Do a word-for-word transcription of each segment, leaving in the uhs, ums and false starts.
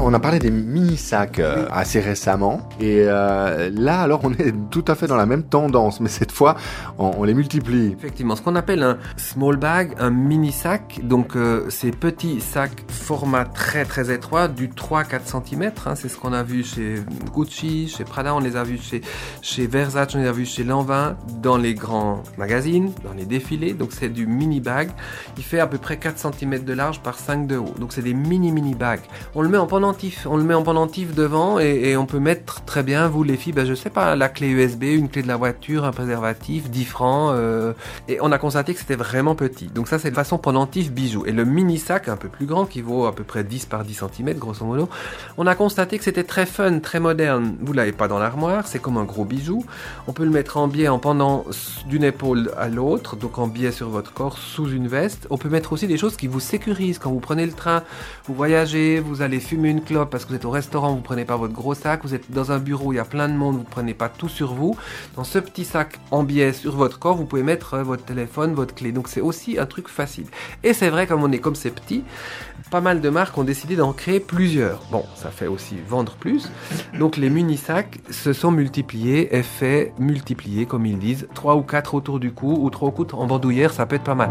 On a parlé des mini-sacs euh, assez récemment. Et euh, là, alors, on est tout à fait dans la même tendance. Mais cette fois, on, on les multiplie. Effectivement, ce qu'on appelle un small bag, un mini-sac. Donc, euh, ces petits sacs format très très étroit, du trois à quatre centimètres. Hein, c'est ce qu'on a vu chez Gucci, chez Prada. On les a vus chez, chez Versace, on les a vus chez Lanvin, dans les grands magazines, dans les défilés. Donc, c'est du mini-bag. Il fait à peu près quatre centimètres de large par cinq de haut. Donc, c'est des mini-mini bags. On le met en pendentif. On le met en pendentif devant et, et on peut mettre très bien, vous les filles, ben, je sais pas, la clé U S B, une clé de la voiture, un préservatif, dix francs. Euh, et on a constaté que c'était vraiment petit. Donc, ça, c'est de façon pendentif bijou. Et le mini-sac, un peu plus grand, qui vaut à peu près dix par dix centimètres, grosso modo, on a constaté que c'était très fun, très moderne. Vous l'avez pas dans l'armoire, c'est comme un gros bijou. On peut le mettre en biais, en pendant d'une épaule à l'autre, donc en biais sur votre corps, sous une veste. On peut mettre aussi des choses qui vous sécurisent. Quand vous prenez le train, vous voyagez, vous allez fumer une clope parce que vous êtes au restaurant, vous prenez pas votre gros sac, vous êtes dans un bureau, il y a plein de monde, vous prenez pas tout sur vous. Dans ce petit sac en biais sur votre corps, vous pouvez mettre votre téléphone, votre clé. Donc c'est aussi un truc facile. Et c'est vrai, comme on est comme c'est petit, pas mal de marques ont décidé d'en créer plusieurs. Bon, ça fait aussi vendre plus. Donc les mini-sacs se sont multipliés, effet multiplié, comme ils disent, trois ou quatre autour du cou, ou trois ou quatre en bandoulière, ça peut être pas mal.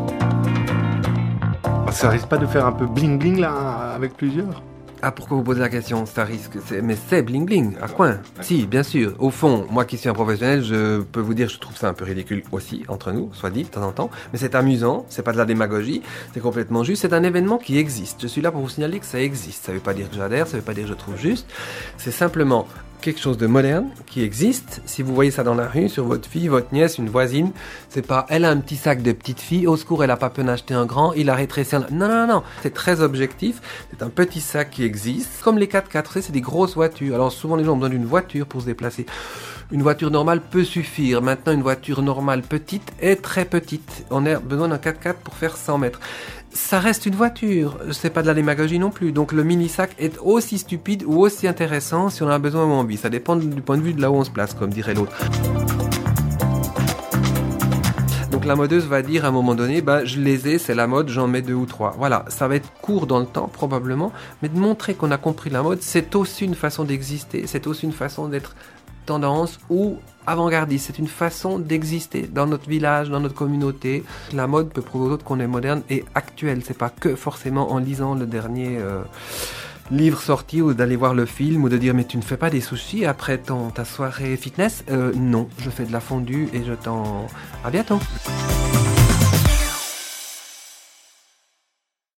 Ça risque pas de faire un peu bling bling là, avec plusieurs? Ah, pourquoi vous posez la question? Ça risque, c'est... mais c'est bling bling, à quoi? Ouais. Si, bien sûr. Au fond, moi qui suis un professionnel, je peux vous dire, je trouve ça un peu ridicule aussi, entre nous, soit dit, de temps en temps. Mais c'est amusant, c'est pas de la démagogie, c'est complètement juste, c'est un événement qui existe. Je suis là pour vous signaler que ça existe. Ça veut pas dire que j'adhère, ça veut pas dire que je trouve juste. C'est simplement quelque chose de moderne qui existe. Si vous voyez ça dans la rue, sur votre fille, votre nièce, une voisine, c'est pas elle a un petit sac de petite fille, au secours elle a pas pu en acheter un grand, il a rétréci un... Non, non, non, c'est très objectif, c'est un petit sac qui existe, comme les quatre-quatre, c'est des grosses voitures. Alors souvent les gens ont besoin d'une voiture pour se déplacer. Une voiture normale peut suffire. Maintenant, une voiture normale petite est très petite. On a besoin d'un quatre-quatre pour faire cent mètres. Ça reste une voiture, c'est pas de la démagogie non plus. Donc le mini-sac est aussi stupide ou aussi intéressant si on a besoin ou envie. Ça dépend du point de vue de là où on se place, comme dirait l'autre. Donc la modeuse va dire à un moment donné, bah, je les ai, c'est la mode, j'en mets deux ou trois. Voilà, ça va être court dans le temps probablement, mais de montrer qu'on a compris la mode, c'est aussi une façon d'exister, c'est aussi une façon d'être tendance ou avant-gardiste. C'est une façon d'exister dans notre village, dans notre communauté. La mode peut prouver aux autres qu'on est moderne et actuel. C'est pas que forcément en lisant le dernier euh, livre sorti ou d'aller voir le film ou de dire mais tu ne fais pas des sushis après ton, ta soirée fitness. Euh, non, je fais de la fondue et je t'en... À bientôt.